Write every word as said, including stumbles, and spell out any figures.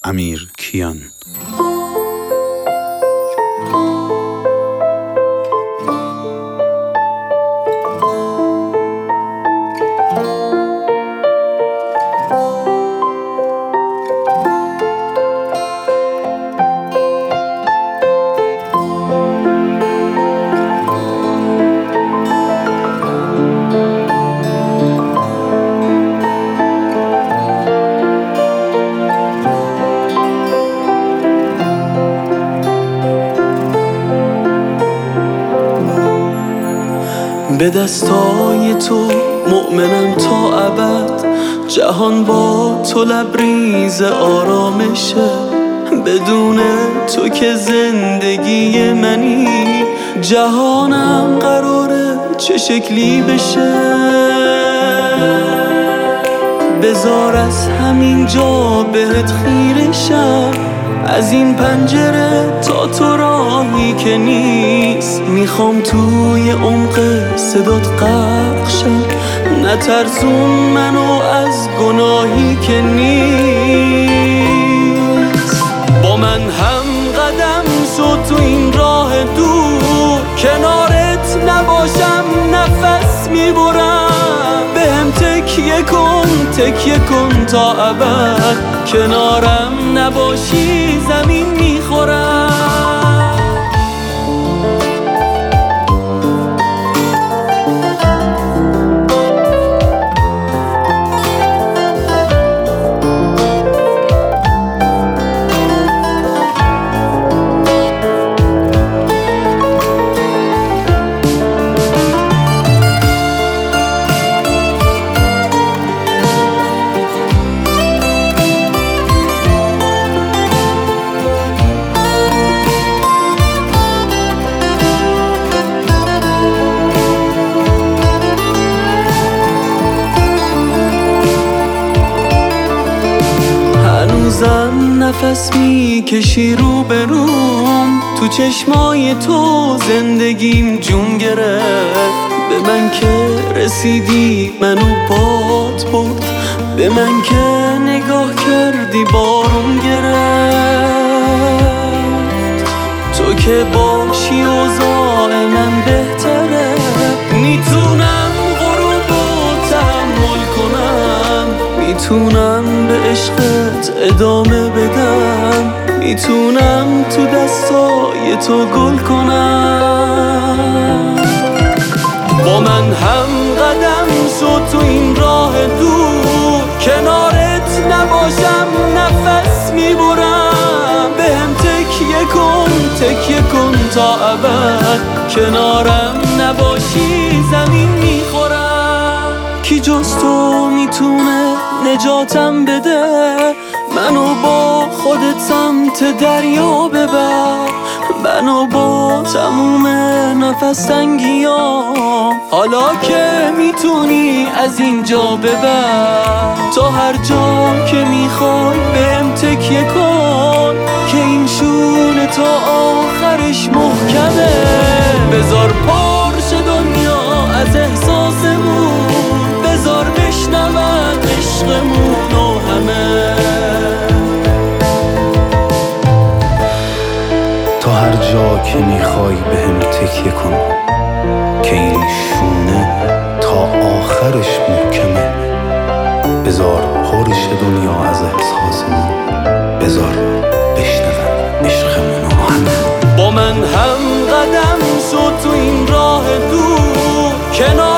امیر کیان. به دستای تو مؤمنم تا ابد، جهان با تو لبریز آرامشه. بدون تو که زندگی منی، جهانم قراره چه شکلی بشه. بذار از همین جا بهت خیره شم، از این پنجره تا تو راهی که نیست. میخوام توی عمق صدات غرق شم، نترسون منو از گناهی که نیست. با من هم قدم شد تو این راه دور، کنارت نباشم نفس میبرم. بهم تکیه کن تکیه کن تا ابد، کنارم نباشی زمین میخورم. هنوزم نفس میکشی رو به روم، تو چشمای تو زندگیم جون گرفت. به من که رسیدی منو باد برد، به من که نگاه کردی بارون گرفت. تو که باشی اوضاع من بهتره، میتونم غروبو تحمل کنم. میتونم به عشقت ادامه بدم، میتونم تو دستای تو گل کنم. با من هم قدم شد تو این راه دور، کنارت نباشم نفس میبرم. بهم تکیه کن تکیه کن تا ابد، کنارم نباشی زمین میخورم. کی جز تو میتونه نجاتم بده، منو با خودت سمت دریا ببر. منو با تموم نفس تنگیام، حالا که میتونی از اینجا ببر. تا هر جا که میخوای بهم تکیه کن، که این شونه تا آخرش محکمه. بذار پرش دنیا از احساسمون، بذار بشنون عشقمون و همه. تا هر جا که میخوای بهم تکیه کن، که این شونه تا آخرش محکمه. بذار پرش دنیا از احساسمون، بذار بشنون عشقمون و همه. با من هم قدم شد تو این راه دور، کنار